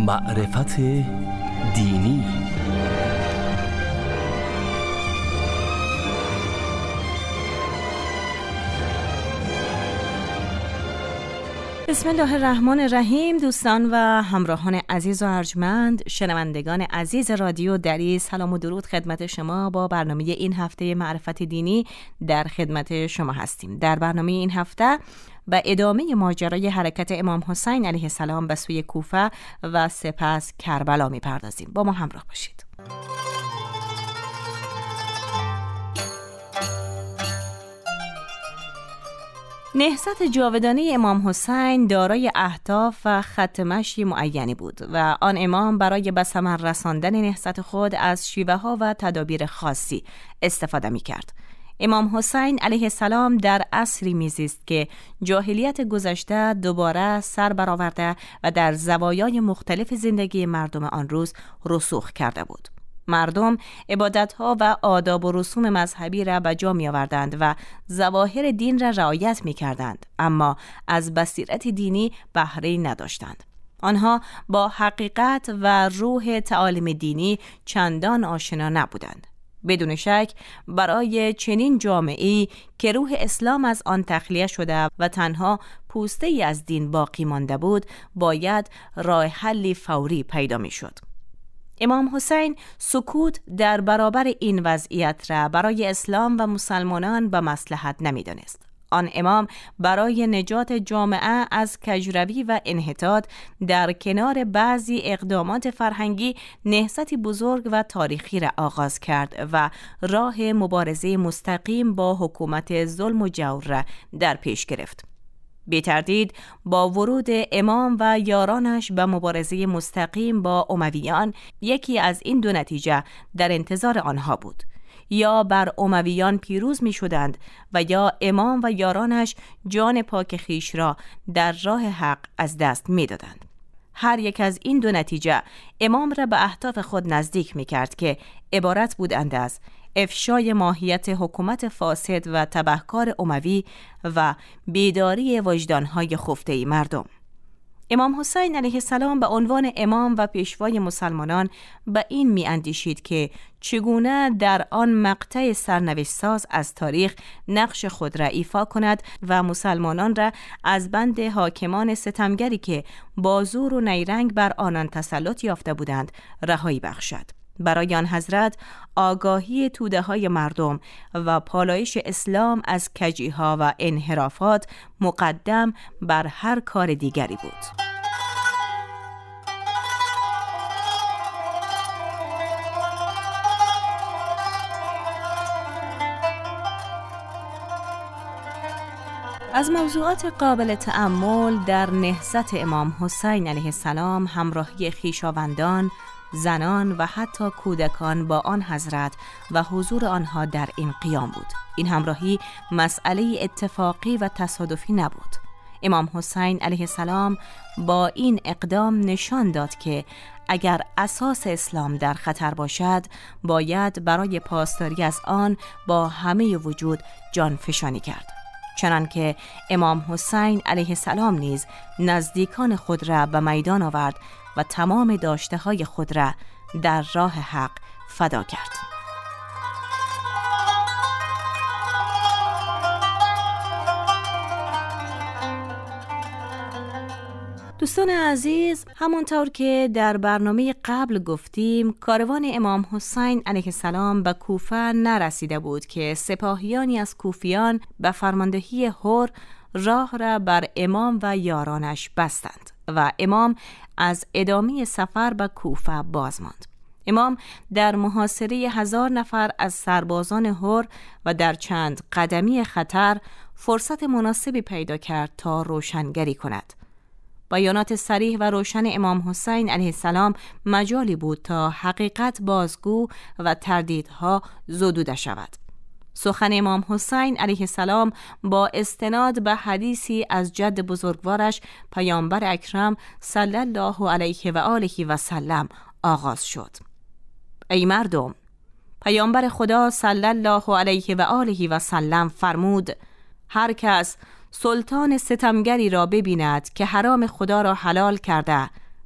معرفت دینی. بسم الله الرحمن الرحیم. دوستان و همراهان عزیز و ارجمند، شنوندگان عزیز رادیو دری، سلام و درود خدمت شما. با برنامه این هفته معرفت دینی در خدمت شما هستیم. در برنامه این هفته به ادامه ماجرای حرکت امام حسین علیه السلام به سوی کوفه و سپس کربلا می‌پردازیم. با ما همراه باشید. نهضت جاودانه امام حسین دارای اهداف و خط مشی معینی بود و آن امام برای به ثمر رساندن نهضت خود از شیوه‌ها و تدابیر خاصی استفاده می‌کرد. امام حسین علیه السلام در عصری میزیست که جاهلیت گذشته دوباره سر برآورده و در زوایای مختلف زندگی مردم آن روز رسوخ کرده بود. مردم عبادت‌ها و آداب و رسوم مذهبی را به جا می‌آوردند و ظواهر دین را رعایت می‌کردند، اما از بصیرت دینی بهره نداشتند. آنها با حقیقت و روح تعالیم دینی چندان آشنا نبودند. بدون شک برای چنین جامعه‌ای که روح اسلام از آن تخلیه شده و تنها پوسته‌ای از دین باقی مانده بود، باید راه حلی فوری پیدا می‌شد. امام حسین سکوت در برابر این وضعیت را برای اسلام و مسلمانان به مصلحت نمی‌دانست. آن امام برای نجات جامعه از کجروی و انحطاط در کنار بعضی اقدامات فرهنگی نهضتی بزرگ و تاریخی را آغاز کرد و راه مبارزه مستقیم با حکومت ظلم و جور را در پیش گرفت. بی تردید با ورود امام و یارانش به مبارزه مستقیم با امویان، یکی از این دو نتیجه در انتظار آنها بود: یا بر امویان پیروز می شدند و یا امام و یارانش جان پاک خیش را در راه حق از دست می دادند. هر یک از این دو نتیجه امام را به اهداف خود نزدیک می کرد که عبارت بودند از افشای ماهیت حکومت فاسد و تبهکار اموی و بیداری وجدانهای خفته مردم. امام حسین علیه السلام به عنوان امام و پیشوای مسلمانان به این می اندیشید که چگونه در آن مقطع سرنوشت ساز از تاریخ نقش خود را ایفا کند و مسلمانان را از بند حاکمان ستمگری که با زور و نیرنگ بر آنان تسلط یافته بودند رهایی بخشد. برای آن حضرت آگاهی توده های مردم و پالایش اسلام از کجیها و انحرافات مقدم بر هر کار دیگری بود. از موضوعات قابل تأمل در نهضت امام حسین علیه السلام همراهی خویشاوندان، زنان و حتی کودکان با آن حضرت و حضور آنها در این قیام بود. این همراهی مسئله اتفاقی و تصادفی نبود. امام حسین علیه السلام با این اقدام نشان داد که اگر اساس اسلام در خطر باشد، باید برای پاسداری از آن با همه وجود جانفشانی کرد. چنانکه امام حسین علیه السلام نیز نزدیکان خود را به میدان آورد و تمام داشته های خود را در راه حق فدا کرد. دوستان عزیز، همونطور که در برنامه قبل گفتیم، کاروان امام حسین علیه السلام به کوفه نرسیده بود که سپاهیانی از کوفیان به فرماندهی هور راه را بر امام و یارانش بستند و امام از ادامه سفر به کوفه باز ماند. امام در محاصره 1000 نفر از سربازان هور و در چند قدمی خطر فرصت مناسبی پیدا کرد تا روشنگری کند. بیانات صریح و روشن امام حسین علیه السلام مجالی بود تا حقیقت بازگو و تردیدها زدوده شود. سخن امام حسین علیه السلام با استناد به حدیثی از جد بزرگوارش پیامبر اکرم صلی الله علیه و آله و سلم آغاز شد. ای مردم، پیامبر خدا صلی الله علیه و آله و سلم فرمود: هر کس سلطان ستمگری را ببیند که حرام خدا را حلال کرده،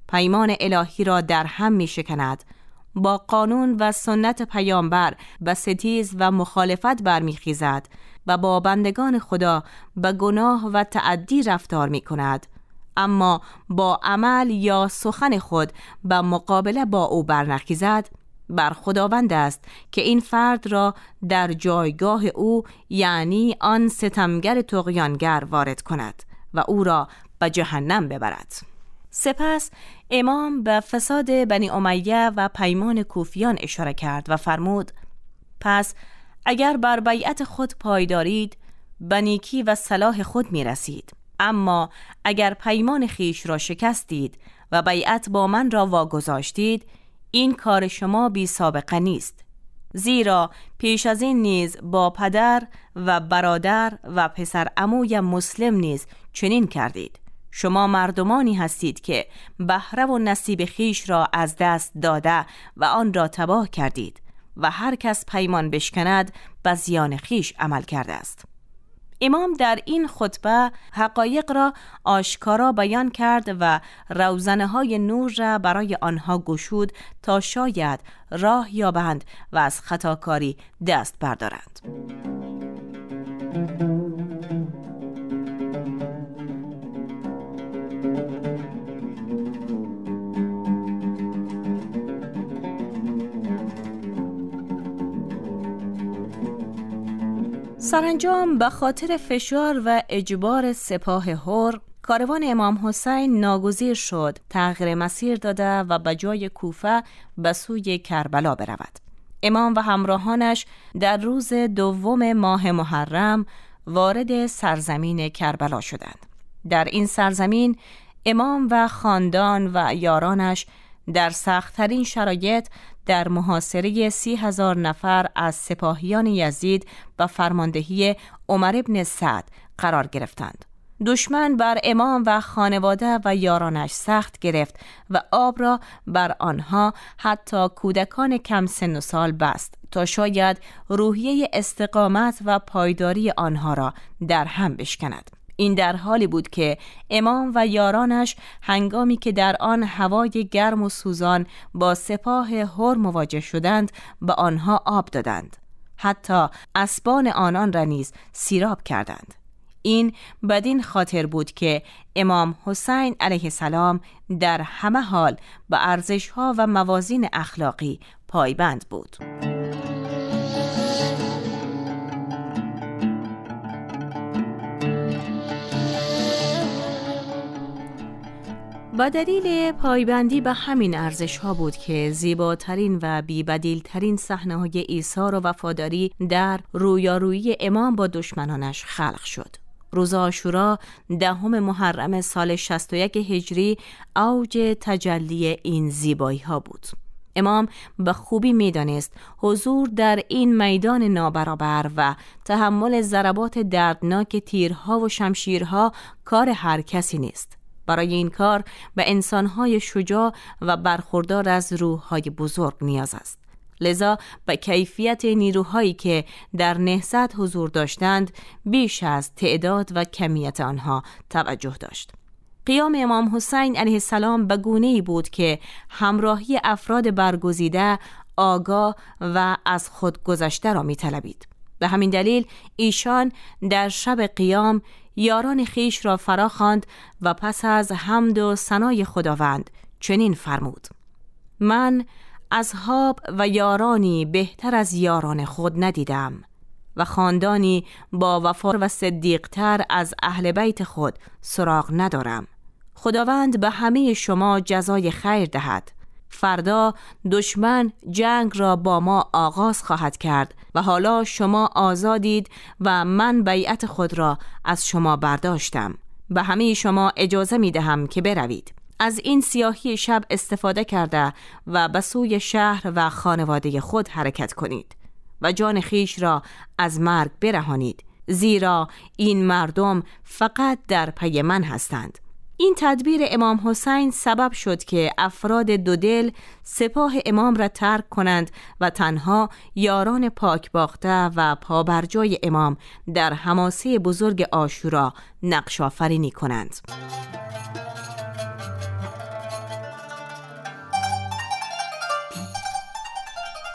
پیمان الهی را در هم می شکند، با قانون و سنت پیامبر به ستیز و مخالفت برمیخیزد و با بندگان خدا به گناه و تعدی رفتار می کند، اما با عمل یا سخن خود به مقابله با او برنخیزد، بر خداوند است که این فرد را در جایگاه او، یعنی آن ستمگر طغیانگر، وارد کند و او را به جهنم ببرد. سپس امام به فساد بنی امیه و پیمان کوفیان اشاره کرد و فرمود: پس اگر بر بیعت خود پایدارید، به نیکی و صلاح خود می رسید، اما اگر پیمان خیش را شکستید و بیعت با من را واگذاشتید، این کار شما بی سابقه نیست، زیرا پیش از این نیز با پدر و برادر و پسر عموی مسلم نیز چنین کردید. شما مردمانی هستید که بهره و نصیب خیش را از دست داده و آن را تباه کردید و هر کس پیمان بشکند به زیان خیش عمل کرده است. امام در این خطبه حقایق را آشکارا بیان کرد و روزنه‌های نور را برای آنها گشود تا شاید راه یابند و از خطاکاری دست بردارند. سرانجام به خاطر فشار و اجبار سپاه هور، کاروان امام حسین ناگزیر شد تغییر مسیر داده و به جای کوفه به سوی کربلا برود. امام و همراهانش در روز 2 ماه محرم وارد سرزمین کربلا شدند. در این سرزمین امام و خاندان و یارانش در سخت‌ترین شرایط در محاصره 30,000 نفر از سپاهیان یزید و فرماندهی عمر بن سعد قرار گرفتند. دشمن بر امام و خانواده و یارانش سخت گرفت و آب را بر آنها، حتی کودکان کم سن و سال، بست تا شاید روحیه استقامت و پایداری آنها را در هم بشکند. این در حالی بود که امام و یارانش هنگامی که در آن هوای گرم و سوزان با سپاه هور مواجه شدند، به آنها آب دادند، حتی اسبان آنان را نیز سیراب کردند. این بدین خاطر بود که امام حسین علیه السلام در همه حال به ارزش‌ها و موازین اخلاقی پایبند بود. با دلیل پایبندی به همین ارزش‌ها بود که زیباترین و بی‌بدیل‌ترین صحنه‌های ایثار و وفاداری در رویارویی امام با دشمنانش خلق شد. روز عاشورا 10 محرم سال 61 هجری اوج تجلی این زیبایی‌ها بود. امام به خوبی می‌دانست حضور در این میدان نابرابر و تحمل ضربات دردناک تیرها و شمشیرها کار هر کسی نیست. برای این کار به انسان‌های شجاع و برخوردار از روح‌های بزرگ نیاز است. لذا به کیفیت نیروهایی که در نهضت حضور داشتند بیش از تعداد و کمیت آنها توجه داشت. قیام امام حسین علیه السلام به گونه‌ای بود که همراهی افراد برگزیده، آگاه و از خود گذشته را می‌طلبید. به همین دلیل ایشان در شب قیام یاران خیش را فرا خواند و پس از حمد و ثنای خداوند چنین فرمود: من اصحاب و یارانی بهتر از یاران خود ندیدم و خاندانی با وفا و صدیقتر از اهل بیت خود سراغ ندارم. خداوند به همه شما جزای خیر دهد. فردا دشمن جنگ را با ما آغاز خواهد کرد و حالا شما آزادید و من بیعت خود را از شما برداشتم. به همه شما اجازه می دهم که بروید. از این سیاهی شب استفاده کرده و به سوی شهر و خانواده خود حرکت کنید و جان خیش را از مرگ برهانید، زیرا این مردم فقط در پی من هستند. این تدبیر امام حسین سبب شد که افراد دودل سپاه امام را ترک کنند و تنها یاران پاکباخته و پابرجای امام در حماسه بزرگ عاشورا نقش آفرینی کنند.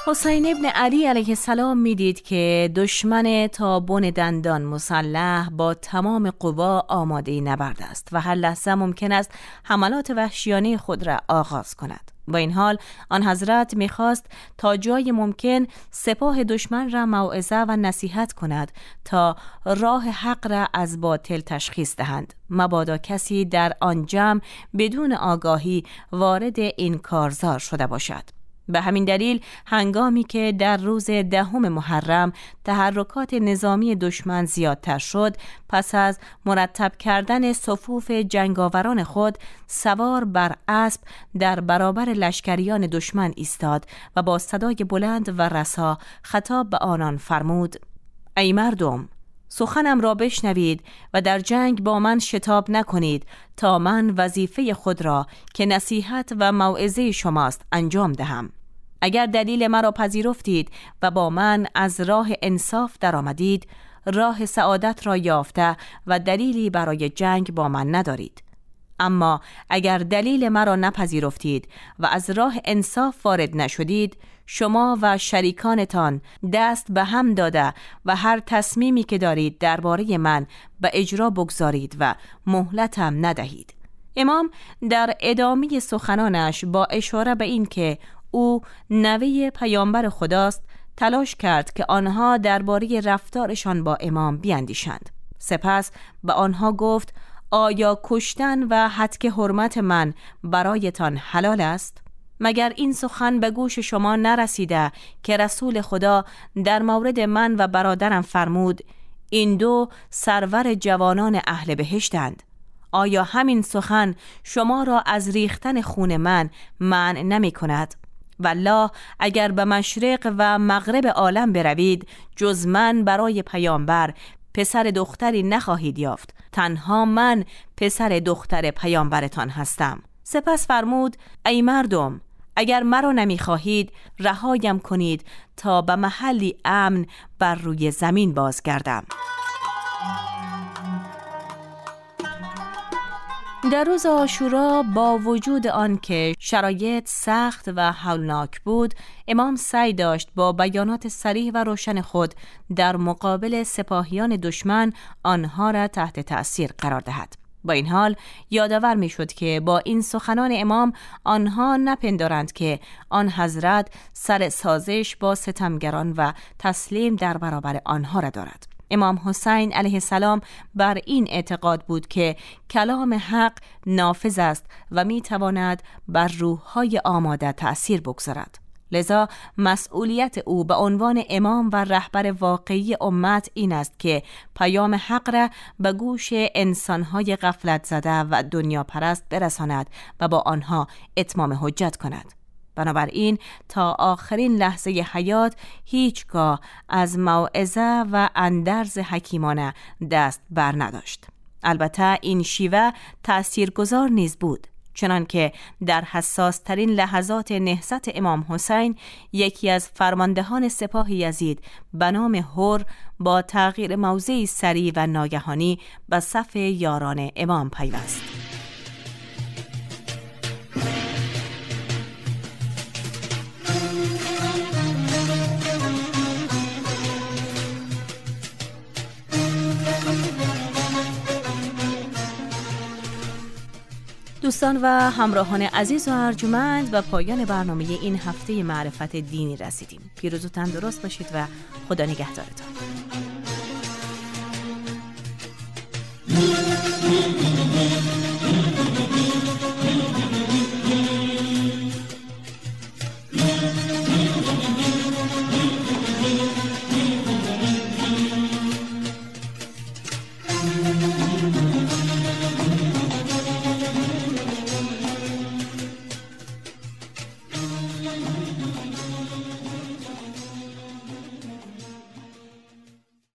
حسین ابن علی علیه السلام میدید که دشمن تا بن دندان مسلح با تمام قوا آماده نبرد است و هر لحظه ممکن است حملات وحشیانه خود را آغاز کند. با این حال آن حضرت میخواست تا جای ممکن سپاه دشمن را موعظه و نصیحت کند تا راه حق را از باطل تشخیص دهند، مبادا کسی در آن جمع بدون آگاهی وارد این کارزار شده باشد. به همین دلیل هنگامی که در روز 10 محرم تحرکات نظامی دشمن زیادتر شد، پس از مرتب کردن صفوف جنگاوران خود سوار بر اسب در برابر لشکریان دشمن ایستاد و با صدای بلند و رسا خطاب به آنان فرمود: ای مردم، سخنم را بشنوید و در جنگ با من شتاب نکنید تا من وظیفه خود را که نصیحت و موعظه شماست انجام دهم. اگر دلیل مرا پذیرفتید و با من از راه انصاف درآمدید، راه سعادت را یافته و دلیلی برای جنگ با من ندارید. اما اگر دلیل مرا نپذیرفتید و از راه انصاف وارد نشدید، شما و شریکانتان دست به هم داده و هر تصمیمی که دارید درباره من به اجرا بگذارید و مهلتم ندهید. امام در ادامه سخنانش با اشاره به این که او نوه پیامبر خداست تلاش کرد که آنها درباره رفتارشان با امام بیندیشند. سپس به آنها گفت: آیا کشتن و هتک حرمت من برایتان حلال است؟ مگر این سخن به گوش شما نرسیده که رسول خدا در مورد من و برادرم فرمود: این دو سرور جوانان اهل بهشتند؟ آیا همین سخن شما را از ریختن خون من منع نمی کند؟ والله اگر به مشرق و مغرب عالم بروید، جز من برای پیامبر پسر دختری نخواهید یافت. تنها من پسر دختر پیامبرتان هستم. سپس فرمود: ای مردم، اگر مرا نمیخواهید رهایم کنید تا به محلی امن بر روی زمین بازگردم. در روز عاشورا با وجود آن که شرایط سخت و هولناک بود، امام سعی داشت با بیانات صریح و روشن خود در مقابل سپاهیان دشمن آنها را تحت تأثیر قرار دهد. با این حال یادآور می شد که با این سخنان امام آنها نپندارند که آن حضرت سر سازش با ستمگران و تسلیم در برابر آنها را دارد. امام حسین علیه السلام بر این اعتقاد بود که کلام حق نافذ است و می تواند بر روح‌های آماده تأثیر بگذارد. لذا مسئولیت او به عنوان امام و رهبر واقعی امت این است که پیام حق را به گوش انسان‌های غفلت زده و دنیا پرست برساند و با آنها اتمام حجت کند. بنابراین تا آخرین لحظه حیات هیچگاه از موعظه و اندرز حکیمانه دست بر نداشت. البته این شیوه تأثیرگذار نیز بود، چنان که در حساس ترین لحظات نهضت امام حسین یکی از فرماندهان سپاه یزید به نام حر با تغییر موضعی سریع و ناگهانی به صف یاران امام پیوست. دوستان و همراهان عزیز و ارجمند، به پایان برنامه این هفته معرفت دینی رسیدیم. پیروز و تندرست باشید و خدا نگهدارتان.